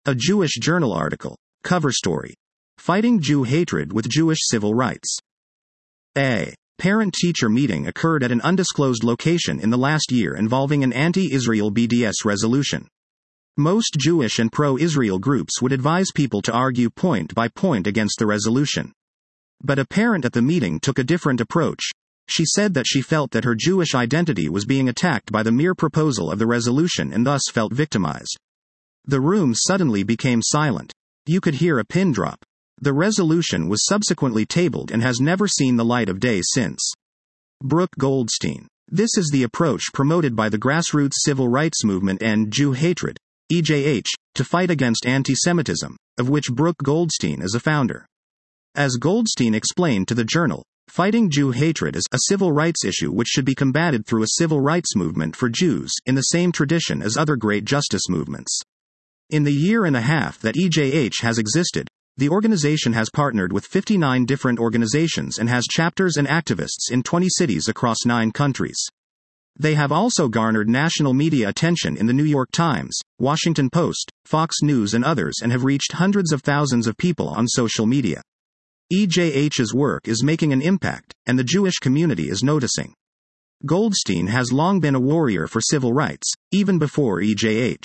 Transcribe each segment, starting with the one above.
A Jewish Journal article. Cover story. Fighting Jew hatred with Jewish civil rights. A parent-teacher meeting occurred at an undisclosed location in the last year involving an anti-Israel BDS resolution. Most Jewish and pro-Israel groups would advise people to argue point by point against the resolution. But a parent at the meeting took a different approach. She said that she felt that her Jewish identity was being attacked by the mere proposal of the resolution and thus felt victimized. The room suddenly became silent. You could hear a pin drop. The resolution was subsequently tabled and has never seen the light of day since. Brooke Goldstein. This is the approach promoted by the grassroots civil rights movement End Jew Hatred, EJH, to fight against anti-Semitism, of which Brooke Goldstein is a founder. As Goldstein explained to the Journal, fighting Jew hatred is a civil rights issue which should be combated through a civil rights movement for Jews, in the same tradition as other great justice movements. In the year and a half that EJH has existed, the organization has partnered with 59 different organizations and has chapters and activists in 20 cities across 9 countries. They have also garnered national media attention in the New York Times, Washington Post, Fox News and others, and have reached hundreds of thousands of people on social media. EJH's work is making an impact, and the Jewish community is noticing. Goldstein has long been a warrior for civil rights, even before EJH.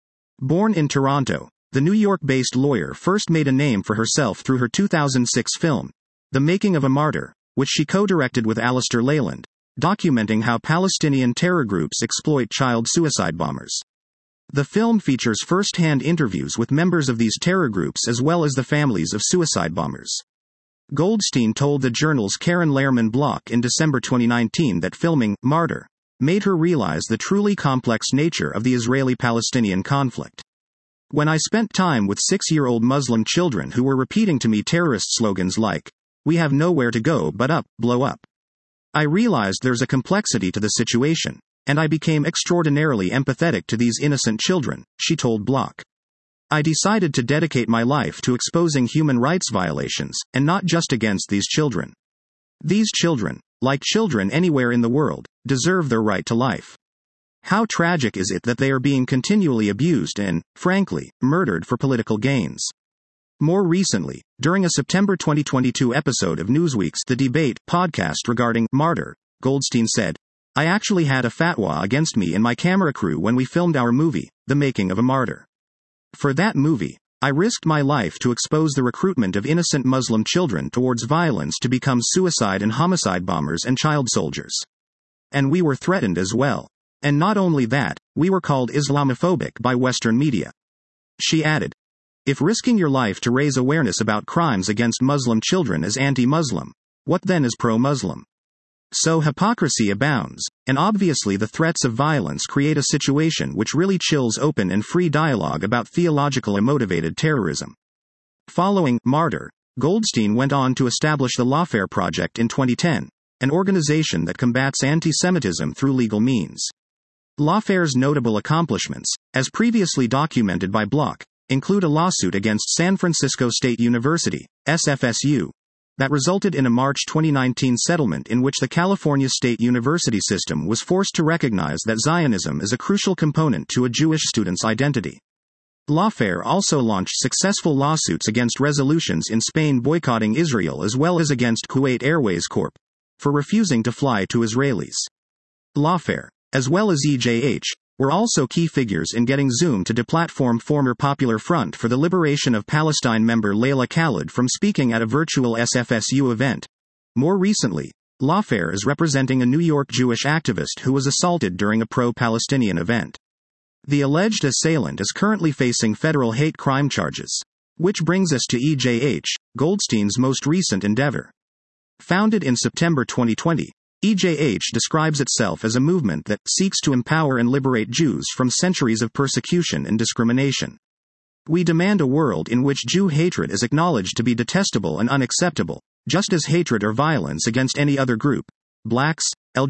Born in Toronto, the New York-based lawyer first made a name for herself through her 2006 film, The Making of a Martyr, which she co-directed with Alistair Leyland, documenting how Palestinian terror groups exploit child suicide bombers. The film features first-hand interviews with members of these terror groups as well as the families of suicide bombers. Goldstein told the Journal's Karen Lehrman-Bloch in December 2019 that filming Martyr made her realize the truly complex nature of the Israeli-Palestinian conflict. When I spent time with 6-year-old Muslim children who were repeating to me terrorist slogans like, "We have nowhere to go but up, blow up," I realized there's a complexity to the situation, and I became extraordinarily empathetic to these innocent children, she told Bloch. I decided to dedicate my life to exposing human rights violations, and not just against these children. These children, like children anywhere in the world, deserve their right to life. How tragic is it that they are being continually abused and, frankly, murdered for political gains? More recently, during a September 2022 episode of Newsweek's The Debate podcast regarding Martyr, Goldstein said, "I actually had a fatwa against me and my camera crew when we filmed our movie, The Making of a Martyr. For that movie, I risked my life to expose the recruitment of innocent Muslim children towards violence to become suicide and homicide bombers and child soldiers. And we were threatened as well. And not only that, we were called Islamophobic by Western media." She added, "If risking your life to raise awareness about crimes against Muslim children is anti-Muslim, what then is pro-Muslim? So hypocrisy abounds, and obviously the threats of violence create a situation which really chills open and free dialogue about theologically motivated terrorism." Following Martyr, Goldstein went on to establish the Lawfare Project in 2010, an organization that combats anti-Semitism through legal means. Lawfare's notable accomplishments, as previously documented by Bloch, include a lawsuit against San Francisco State University, SFSU, that resulted in a March 2019 settlement in which the California State University system was forced to recognize that Zionism is a crucial component to a Jewish student's identity. Lawfare also launched successful lawsuits against resolutions in Spain boycotting Israel as well as against Kuwait Airways Corp. For refusing to fly to Israelis. Lawfare, as well as EJH, were also key figures in getting Zoom to deplatform former Popular Front for the Liberation of Palestine member Layla Khalid from speaking at a virtual SFSU event. More recently, Lawfare is representing a New York Jewish activist who was assaulted during a pro-Palestinian event. The alleged assailant is currently facing federal hate crime charges. Which brings us to EJH, Goldstein's most recent endeavor. Founded in September 2020, EJH describes itself as a movement that seeks to empower and liberate Jews from centuries of persecution and discrimination. We demand a world in which Jew hatred is acknowledged to be detestable and unacceptable, just as hatred or violence against any other group, blacks,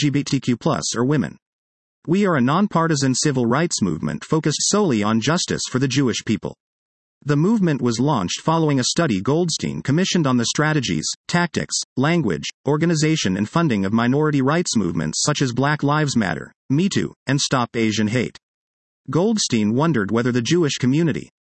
LGBTQ+, or women. We are a nonpartisan civil rights movement focused solely on justice for the Jewish people. The movement was launched following a study Goldstein commissioned on the strategies, tactics, language, organization and funding of minority rights movements such as Black Lives Matter, Me Too, and Stop Asian Hate. Goldstein wondered whether the Jewish community,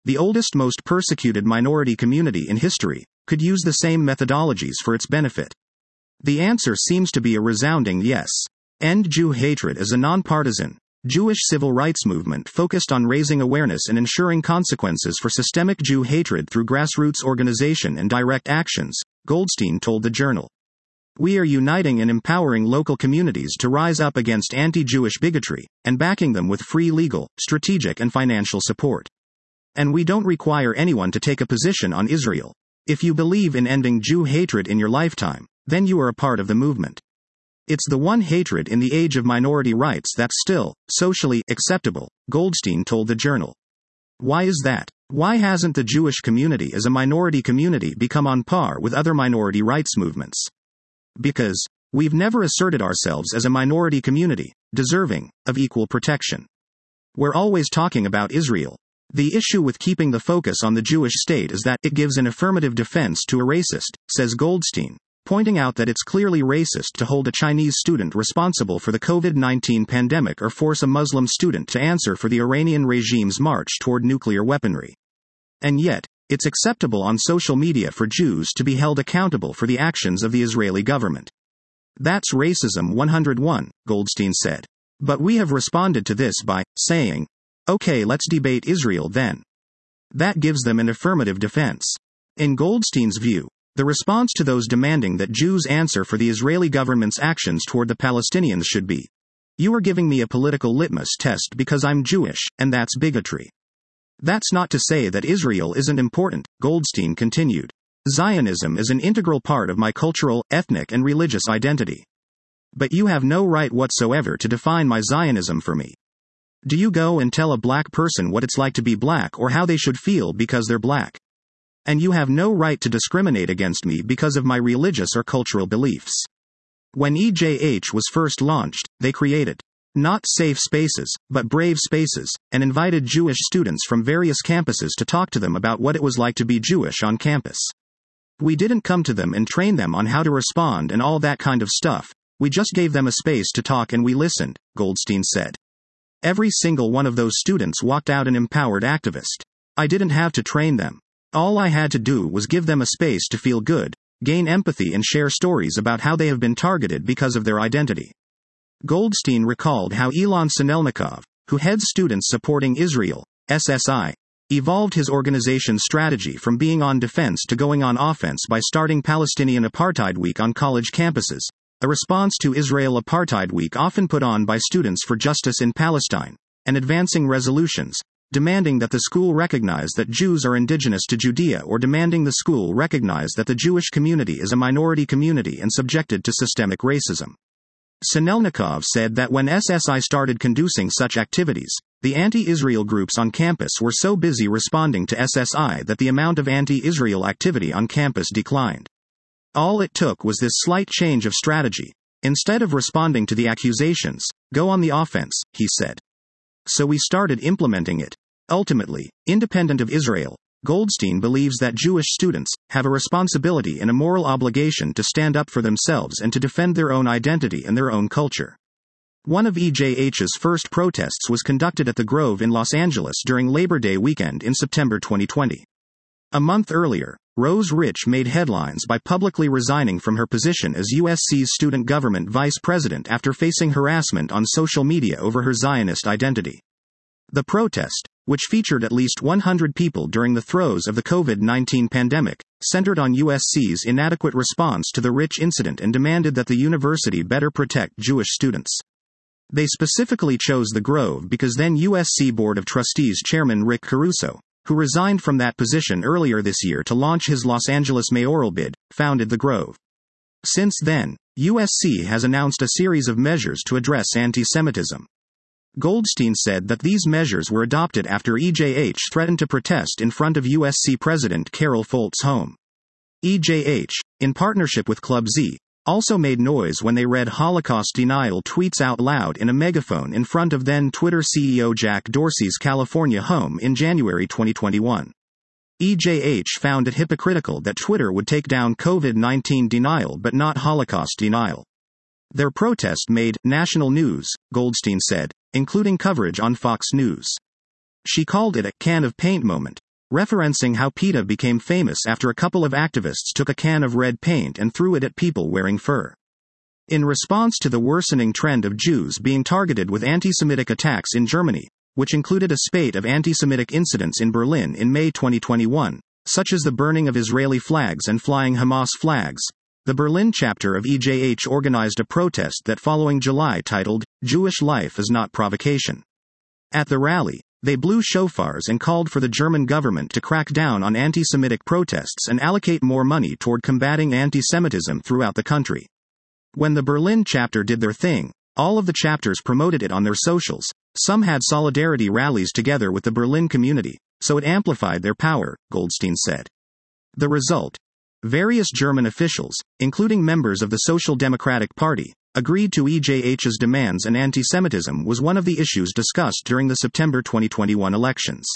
the oldest, most persecuted minority community in history, could use the same methodologies for its benefit? The answer seems to be a resounding yes. End Jew Hatred is a nonpartisan, Jewish civil rights movement focused on raising awareness and ensuring consequences for systemic Jew hatred through grassroots organization and direct actions, Goldstein told the Journal. We are uniting and empowering local communities to rise up against anti-Jewish bigotry, and backing them with free legal, strategic and financial support. And we don't require anyone to take a position on Israel. If you believe in ending Jew hatred in your lifetime, then you are a part of the movement. It's the one hatred in the age of minority rights that's still socially acceptable, Goldstein told the Journal. Why is that? Why hasn't the Jewish community as a minority community become on par with other minority rights movements? Because we've never asserted ourselves as a minority community, deserving of equal protection. We're always talking about Israel. The issue with keeping the focus on the Jewish state is that it gives an affirmative defense to a racist, says Goldstein, pointing out that it's clearly racist to hold a Chinese student responsible for the COVID-19 pandemic or force a Muslim student to answer for the Iranian regime's march toward nuclear weaponry. And yet, it's acceptable on social media for Jews to be held accountable for the actions of the Israeli government. That's racism 101, Goldstein said. But we have responded to this by saying, okay, let's debate Israel then. That gives them an affirmative defense. In Goldstein's view, the response to those demanding that Jews answer for the Israeli government's actions toward the Palestinians should be, you are giving me a political litmus test because I'm Jewish, and that's bigotry. That's not to say that Israel isn't important, Goldstein continued. Zionism is an integral part of my cultural, ethnic and religious identity. But you have no right whatsoever to define my Zionism for me. Do you go and tell a black person what it's like to be black or how they should feel because they're black? And you have no right to discriminate against me because of my religious or cultural beliefs. When EJH was first launched, they created not safe spaces, but brave spaces, and invited Jewish students from various campuses to talk to them about what it was like to be Jewish on campus. We didn't come to them and train them on how to respond and all that kind of stuff. We just gave them a space to talk and we listened, Goldstein said. Every single one of those students walked out an empowered activist. I didn't have to train them. All I had to do was give them a space to feel good, gain empathy and share stories about how they have been targeted because of their identity. Goldstein recalled how Ilan Sinelnikov, who heads Students Supporting Israel, SSI, evolved his organization's strategy from being on defense to going on offense by starting Palestinian Apartheid Week on college campuses, a response to Israel Apartheid Week often put on by Students for Justice in Palestine, and advancing resolutions, demanding that the school recognize that Jews are indigenous to Judea or demanding the school recognize that the Jewish community is a minority community and subjected to systemic racism. Sinelnikov said that when SSI started conducting such activities, the anti-Israel groups on campus were so busy responding to SSI that the amount of anti-Israel activity on campus declined. All it took was this slight change of strategy. Instead of responding to the accusations, go on the offense, he said. So we started implementing it. Ultimately, independent of Israel, Goldstein believes that Jewish students have a responsibility and a moral obligation to stand up for themselves and to defend their own identity and their own culture. One of EJH's first protests was conducted at the Grove in Los Angeles during Labor Day weekend in September 2020. A month earlier, Rose Rich made headlines by publicly resigning from her position as USC's student government vice president after facing harassment on social media over her Zionist identity. The protest, which featured at least 100 people during the throes of the COVID-19 pandemic, centered on USC's inadequate response to the Rich incident and demanded that the university better protect Jewish students. They specifically chose the Grove because then USC Board of Trustees Chairman Rick Caruso, who resigned from that position earlier this year to launch his Los Angeles mayoral bid, founded the Grove. Since then, USC has announced a series of measures to address anti-Semitism. Goldstein said that these measures were adopted after EJH threatened to protest in front of USC President Carol Folt's home. EJH, in partnership with Club Z, also made noise when they read Holocaust denial tweets out loud in a megaphone in front of then Twitter CEO Jack Dorsey's California home in January 2021. EJH found it hypocritical that Twitter would take down COVID-19 denial but not Holocaust denial. Their protest made national news, Goldstein said, including coverage on Fox News. She called it a can of paint moment, referencing how PETA became famous after a couple of activists took a can of red paint and threw it at people wearing fur. In response to the worsening trend of Jews being targeted with anti-Semitic attacks in Germany, which included a spate of anti-Semitic incidents in Berlin in May 2021, such as the burning of Israeli flags and flying Hamas flags, the Berlin chapter of EJH organized a protest that following July titled, "Jewish Life is Not Provocation." At the rally, they blew shofars and called for the German government to crack down on anti-Semitic protests and allocate more money toward combating anti-Semitism throughout the country. When the Berlin chapter did their thing, all of the chapters promoted it on their socials. Some had solidarity rallies together with the Berlin community, so it amplified their power, Goldstein said. The result? Various German officials, including members of the Social Democratic Party, agreed to EJH's demands, and anti-Semitism was one of the issues discussed during the September 2021 elections.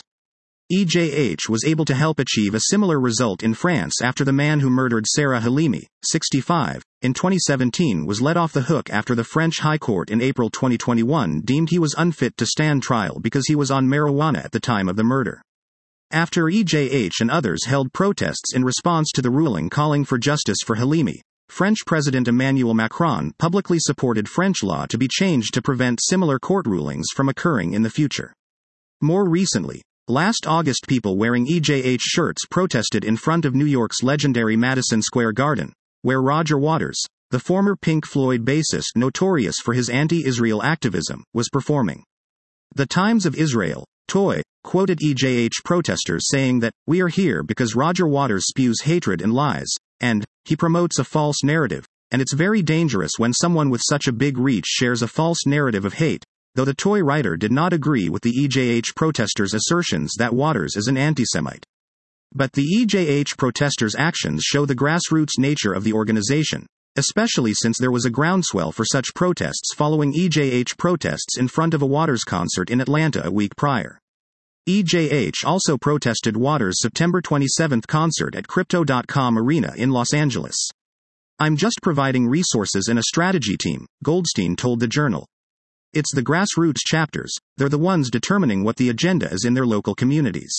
EJH was able to help achieve a similar result in France after the man who murdered Sarah Halimi, 65, in 2017 was let off the hook after the French High Court in April 2021 deemed he was unfit to stand trial because he was on marijuana at the time of the murder. After EJH and others held protests in response to the ruling calling for justice for Halimi, French President Emmanuel Macron publicly supported French law to be changed to prevent similar court rulings from occurring in the future. More recently, last August, people wearing EJH shirts protested in front of New York's legendary Madison Square Garden, where Roger Waters, the former Pink Floyd bassist notorious for his anti-Israel activism, was performing. The Times of Israel, TOI, quoted EJH protesters saying that, "We are here because Roger Waters spews hatred and lies, and he promotes a false narrative, and it's very dangerous when someone with such a big reach shares a false narrative of hate," though the TOI writer did not agree with the EJH protesters' assertions that Waters is an anti-Semite. But the EJH protesters' actions show the grassroots nature of the organization, especially since there was a groundswell for such protests following EJH protests in front of a Waters concert in Atlanta a week prior. EJH also protested Waters' September 27 concert at Crypto.com Arena in Los Angeles. "I'm just providing resources and a strategy team," Goldstein told the Journal. "It's the grassroots chapters, they're the ones determining what the agenda is in their local communities."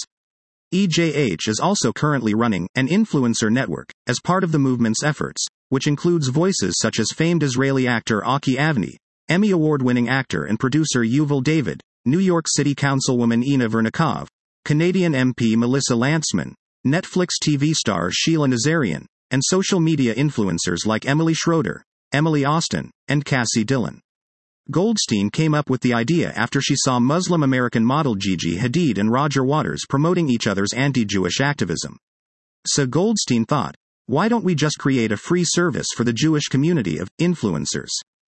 EJH is also currently running an influencer network as part of the movement's efforts, which includes voices such as famed Israeli actor Aki Avni, Emmy Award-winning actor and producer Yuval David, New York City Councilwoman Ina Vernikov, Canadian MP Melissa Lantsman, Netflix TV star Sheila Nazarian, and social media influencers like Emily Schroeder, Emily Austin, and Cassie Dillon. Goldstein came up with the idea after she saw Muslim American model Gigi Hadid and Roger Waters promoting each other's anti-Jewish activism. So Goldstein thought, why don't we just create a free service for the Jewish community of influencers?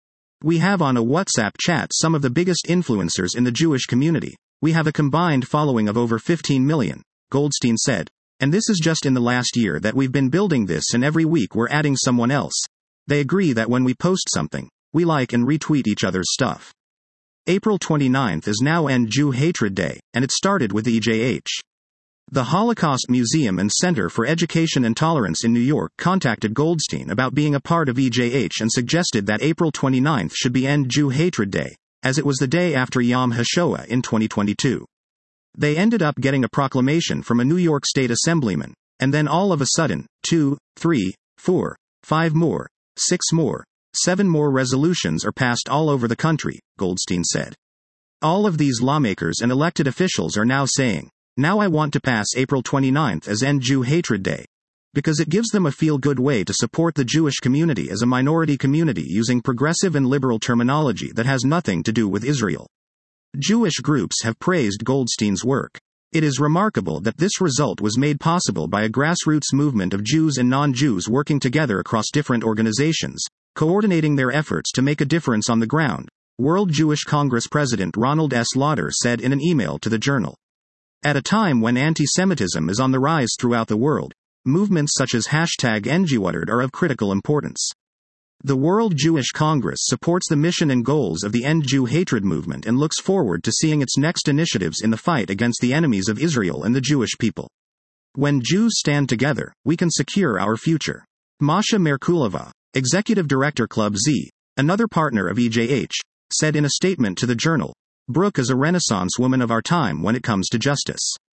We have on a WhatsApp chat some of the biggest influencers in the Jewish community. We have a combined following of over 15 million, Goldstein said, and this is just in the last year that we've been building this, and every week we're adding someone else. They agree that when we post something, we like and retweet each other's stuff. April 29th is now End Jew Hatred Day, and it started with EJH. The Holocaust Museum and Center for Education and Tolerance in New York contacted Goldstein about being a part of EJH and suggested that April 29th should be End Jew Hatred Day, as it was the day after Yom HaShoah in 2022. They ended up getting a proclamation from a New York State Assemblyman, and then all of a sudden, 2, 3, 4, 5 more, 6 more, 7 more resolutions are passed all over the country, Goldstein said. All of these lawmakers and elected officials are now saying, now I want to pass April 29th as End Jew Hatred Day, because it gives them a feel-good way to support the Jewish community as a minority community using progressive and liberal terminology that has nothing to do with Israel. Jewish groups have praised Goldstein's work. It is remarkable that this result was made possible by a grassroots movement of Jews and non-Jews working together across different organizations, coordinating their efforts to make a difference on the ground, World Jewish Congress President Ronald S. Lauder said in an email to the Journal. At a time when anti-Semitism is on the rise throughout the world, movements such as #NJewaterd are of critical importance. The World Jewish Congress supports the mission and goals of the End Jew Hatred movement and looks forward to seeing its next initiatives in the fight against the enemies of Israel and the Jewish people. When Jews stand together, we can secure our future. Masha Merkulova, Executive Director Club Z, another partner of EJH, said in a statement to the Journal, Brooke is a Renaissance woman of our time when it comes to justice.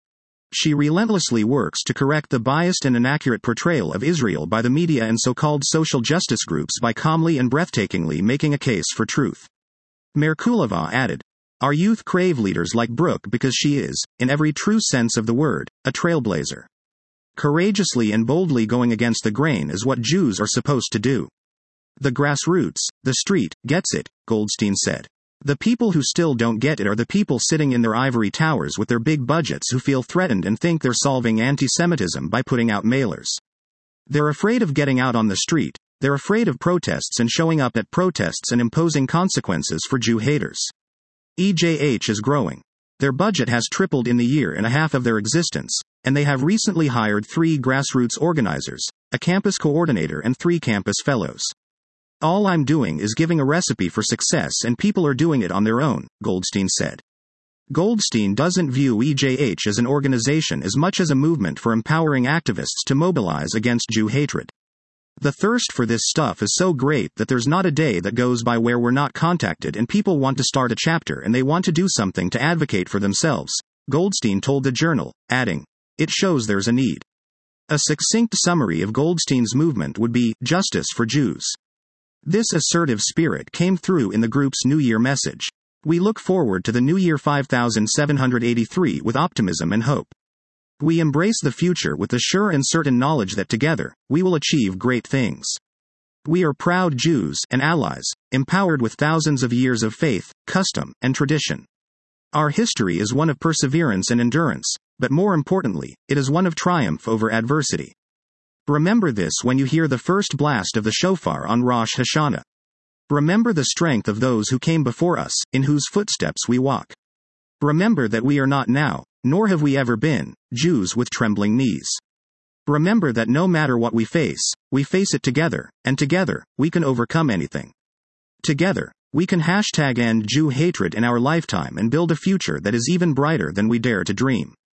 She relentlessly works to correct the biased and inaccurate portrayal of Israel by the media and so-called social justice groups by calmly and breathtakingly making a case for truth. Merkulova added, "Our youth crave leaders like Brooke because she is, in every true sense of the word, a trailblazer. Courageously and boldly going against the grain is what Jews are supposed to do. The grassroots, the street, gets it," Goldstein said. "The people who still don't get it are the people sitting in their ivory towers with their big budgets who feel threatened and think they're solving anti-Semitism by putting out mailers. They're afraid of getting out on the street, they're afraid of protests and showing up at protests and imposing consequences for Jew haters. EJH is growing. Their budget has tripled in the year and a half of their existence, and they have recently hired 3 grassroots organizers, a campus coordinator and 3 campus fellows. All I'm doing is giving a recipe for success and people are doing it on their own," Goldstein said. Goldstein doesn't view EJH as an organization as much as a movement for empowering activists to mobilize against Jew hatred. "The thirst for this stuff is so great that there's not a day that goes by where we're not contacted and people want to start a chapter and they want to do something to advocate for themselves," Goldstein told the Journal, adding, "It shows there's a need." A succinct summary of Goldstein's movement would be, "Justice for Jews." This assertive spirit came through in the group's New Year message. "We look forward to the New Year 5783 with optimism and hope. We embrace the future with the sure and certain knowledge that together, we will achieve great things. We are proud Jews and allies, empowered with thousands of years of faith, custom, and tradition. Our history is one of perseverance and endurance, but more importantly, it is one of triumph over adversity. Remember this when you hear the first blast of the shofar on Rosh Hashanah. Remember the strength of those who came before us, in whose footsteps we walk. Remember that we are not now, nor have we ever been, Jews with trembling knees. Remember that no matter what we face it together, and together, we can overcome anything. Together, we can #end Jew hatred in our lifetime and build a future that is even brighter than we dare to dream."